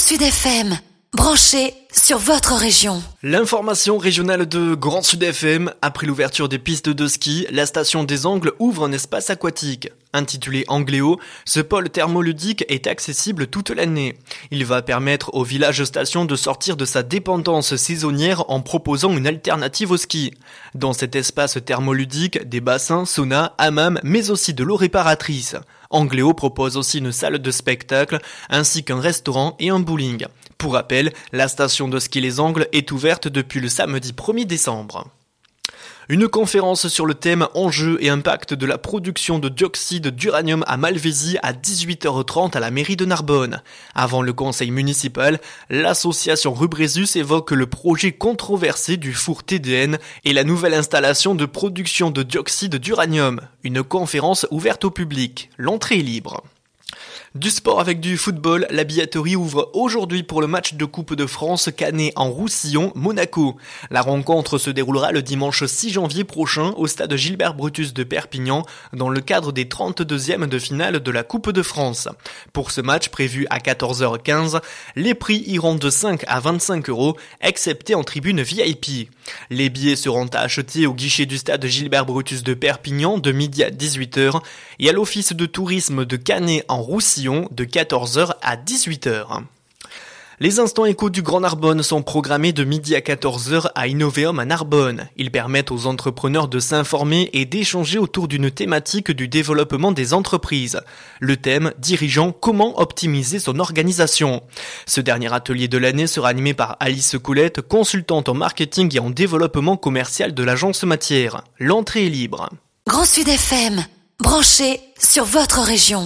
Sud FM, branché sur votre région. L'information régionale de Grand Sud FM. Après l'ouverture des pistes de ski, la station des Angles ouvre un espace aquatique. Intitulé Angléo, ce pôle thermoludique est accessible toute l'année. Il va permettre au village station de sortir de sa dépendance saisonnière en proposant une alternative au ski. Dans cet espace thermoludique, des bassins, saunas, hammams, mais aussi de l'eau réparatrice. Angléo propose aussi une salle de spectacle, ainsi qu'un restaurant et un bowling. Pour rappel, la station de ski Les Angles est ouverte depuis le samedi 1er décembre. Une conférence sur le thème enjeux et impact de la production de dioxyde d'uranium à Malvézy à 18h30 à la mairie de Narbonne. Avant le conseil municipal, l'association Rubrésus évoque le projet controversé du four TDN et la nouvelle installation de production de dioxyde d'uranium. Une conférence ouverte au public. L'entrée est libre. Du sport avec du football, la billetterie ouvre aujourd'hui pour le match de Coupe de France Canet en Roussillon-Monaco. La rencontre se déroulera le dimanche 6 janvier prochain au stade Gilbert Brutus de Perpignan dans le cadre des 32e de finale de la Coupe de France. Pour ce match prévu à 14h15, les prix iront de 5 à 25 €, excepté en tribune VIP. Les billets seront à acheter au guichet du stade Gilbert Brutus de Perpignan de midi à 18h et à l'office de tourisme de Canet en Roussillon de 14h à 18h. Les instants échos du Grand Narbonne sont programmés de midi à 14h à Innoveum à Narbonne. Ils permettent aux entrepreneurs de s'informer et d'échanger autour d'une thématique du développement des entreprises. Le thème dirigeant comment optimiser son organisation. Ce dernier atelier de l'année sera animé par Alice Coulette, consultante en marketing et en développement commercial de l'agence Matière. L'entrée est libre. Grand Sud FM, branché sur votre région.